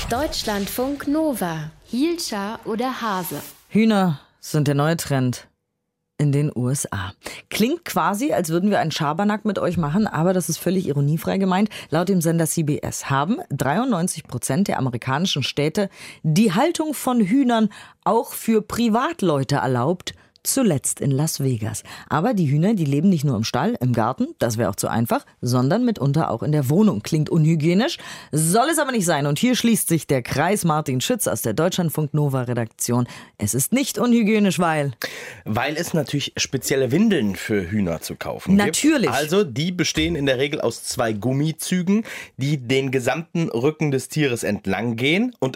Deutschlandfunk Nova. Hielscher oder Hase? Hühner sind der neue Trend in den USA. Klingt quasi, als würden wir einen Schabernack mit euch machen, aber das ist völlig ironiefrei gemeint. Laut dem Sender CBS haben 93% der amerikanischen Städte die Haltung von Hühnern auch für Privatleute erlaubt. Zuletzt in Las Vegas. Aber die Hühner, die leben nicht nur im Stall, im Garten, das wäre auch zu einfach, sondern mitunter auch in der Wohnung. Klingt unhygienisch, soll es aber nicht sein. Und hier schließt sich der Kreis. Martin Schütz aus der Deutschlandfunk Nova Redaktion. Es ist nicht unhygienisch, weil es natürlich spezielle Windeln für Hühner zu kaufen natürlich gibt. Also die bestehen in der Regel aus 2 Gummizügen, die den gesamten Rücken des Tieres entlang gehen und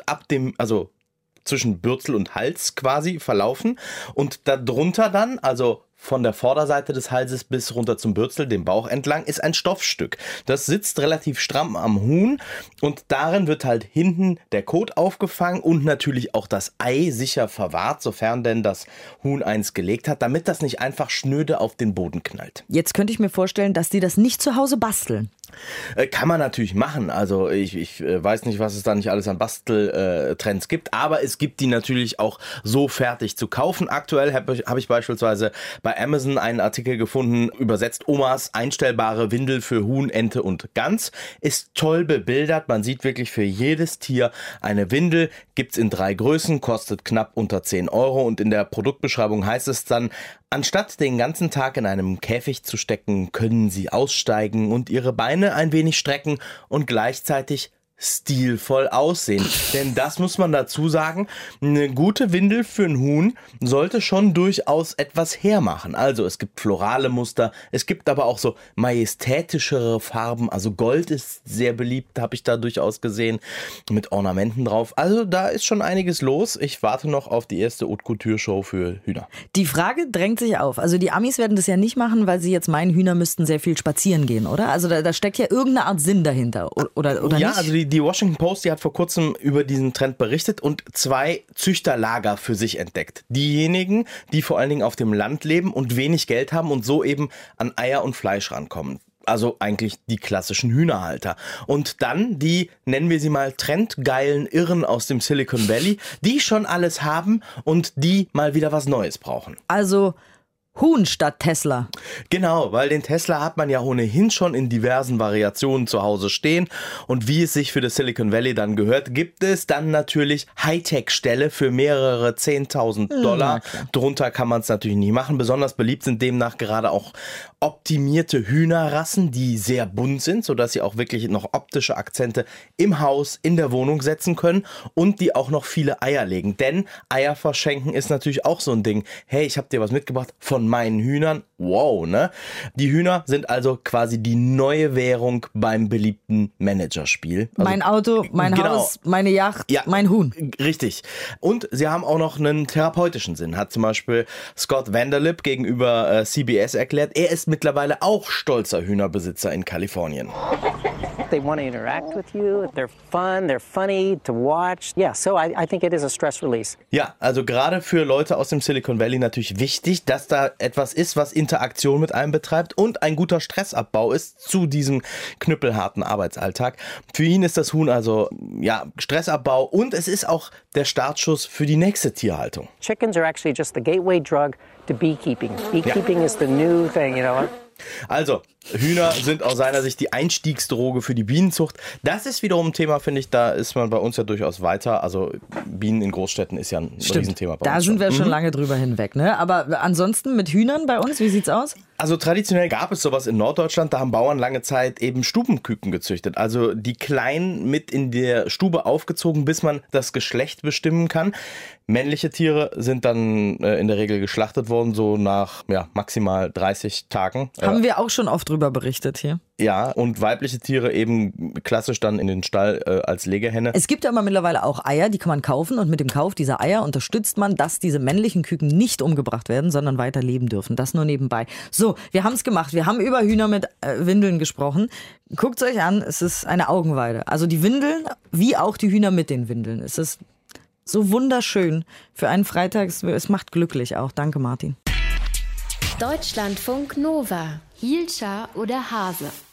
zwischen Bürzel und Hals quasi verlaufen und darunter dann, also von der Vorderseite des Halses bis runter zum Bürzel, dem Bauch entlang, ist ein Stoffstück. Das sitzt relativ stramm am Huhn und darin wird halt hinten der Kot aufgefangen und natürlich auch das Ei sicher verwahrt, sofern denn das Huhn eins gelegt hat, damit das nicht einfach schnöde auf den Boden knallt. Jetzt könnte ich mir vorstellen, dass die das nicht zu Hause basteln. Kann man natürlich machen. Also ich weiß nicht, was es da nicht alles an Basteltrends gibt, aber es gibt die natürlich auch so fertig zu kaufen. Aktuell habe ich beispielsweise bei Amazon einen Artikel gefunden, übersetzt Omas einstellbare Windel für Huhn, Ente und Gans. Ist toll bebildert. Man sieht wirklich für jedes Tier eine Windel. Gibt's in 3 Größen, kostet knapp unter 10 Euro und in der Produktbeschreibung heißt es dann, anstatt den ganzen Tag in einem Käfig zu stecken, können sie aussteigen und ihre Beine ein wenig strecken und gleichzeitig stilvoll aussehen. Denn das muss man dazu sagen, eine gute Windel für ein Huhn sollte schon durchaus etwas hermachen. Also es gibt florale Muster, es gibt aber auch so majestätischere Farben. Also Gold ist sehr beliebt, habe ich da durchaus gesehen, mit Ornamenten drauf. Also da ist schon einiges los. Ich warte noch auf die erste Haute Couture Show für Hühner. Die Frage drängt sich auf. Also die Amis werden das ja nicht machen, weil sie jetzt meinen, Hühner müssten sehr viel spazieren gehen, oder? Also da steckt ja irgendeine Art Sinn dahinter, oder ja, nicht? Also die Washington Post, die hat vor kurzem über diesen Trend berichtet und 2 Züchterlager für sich entdeckt. Diejenigen, die vor allen Dingen auf dem Land leben und wenig Geld haben und so eben an Eier und Fleisch rankommen. Also eigentlich die klassischen Hühnerhalter. Und dann die, nennen wir sie mal, trendgeilen Irren aus dem Silicon Valley, die schon alles haben und die mal wieder was Neues brauchen. Also Huhn statt Tesla. Genau, weil den Tesla hat man ja ohnehin schon in diversen Variationen zu Hause stehen. Und wie es sich für das Silicon Valley dann gehört, gibt es dann natürlich Hightech-Ställe für mehrere 10.000 $. Drunter kann man es natürlich nicht machen. Besonders beliebt sind demnach gerade auch optimierte Hühnerrassen, die sehr bunt sind, sodass sie auch wirklich noch optische Akzente im Haus, in der Wohnung setzen können und die auch noch viele Eier legen. Denn Eier verschenken ist natürlich auch so ein Ding. Hey, ich habe dir was mitgebracht von meinen Hühnern. Wow, ne? Die Hühner sind also quasi die neue Währung beim beliebten Managerspiel. Also, mein Auto, mein Haus, meine Yacht, ja, mein Huhn. Richtig. Und sie haben auch noch einen therapeutischen Sinn, hat zum Beispiel Scott Vanderlip gegenüber CBS erklärt. Er ist mittlerweile auch stolzer Hühnerbesitzer in Kalifornien. They want to interact with you. They're fun. They're funny to watch. Yeah, so I think it is a stress release. Ja, also gerade für Leute aus dem Silicon Valley natürlich wichtig, dass da etwas ist, was Interaktion mit einem betreibt und ein guter Stressabbau ist zu diesem knüppelharten Arbeitsalltag. Für ihn ist das Huhn also ja Stressabbau und es ist auch der Startschuss für die nächste Tierhaltung. Chickens are actually just the gateway drug to beekeeping. Beekeeping is the new thing, you know. Also, Hühner sind aus seiner Sicht die Einstiegsdroge für die Bienenzucht. Das ist wiederum ein Thema, finde ich, da ist man bei uns ja durchaus weiter. Also Bienen in Großstädten ist ja ein Riesenthema bei uns. Da sind wir schon lange drüber hinweg, ne? Aber ansonsten mit Hühnern bei uns, wie sieht's aus? Also traditionell gab es sowas in Norddeutschland, da haben Bauern lange Zeit eben Stubenküken gezüchtet. Also die Kleinen mit in der Stube aufgezogen, bis man das Geschlecht bestimmen kann. Männliche Tiere sind dann in der Regel geschlachtet worden, so nach maximal 30 Tagen. Haben wir auch schon oft drüber berichtet hier. Ja, und weibliche Tiere eben klassisch dann in den Stall als Legehenne. Es gibt aber mittlerweile auch Eier, die kann man kaufen und mit dem Kauf dieser Eier unterstützt man, dass diese männlichen Küken nicht umgebracht werden, sondern weiter leben dürfen. Das nur nebenbei. So, wir haben es gemacht. Wir haben über Hühner mit Windeln gesprochen. Guckt es euch an, es ist eine Augenweide. Also die Windeln, wie auch die Hühner mit den Windeln. Es ist so wunderschön für einen Freitag. Es macht glücklich auch. Danke, Martin. Deutschlandfunk Nova. Hielscher oder Hase?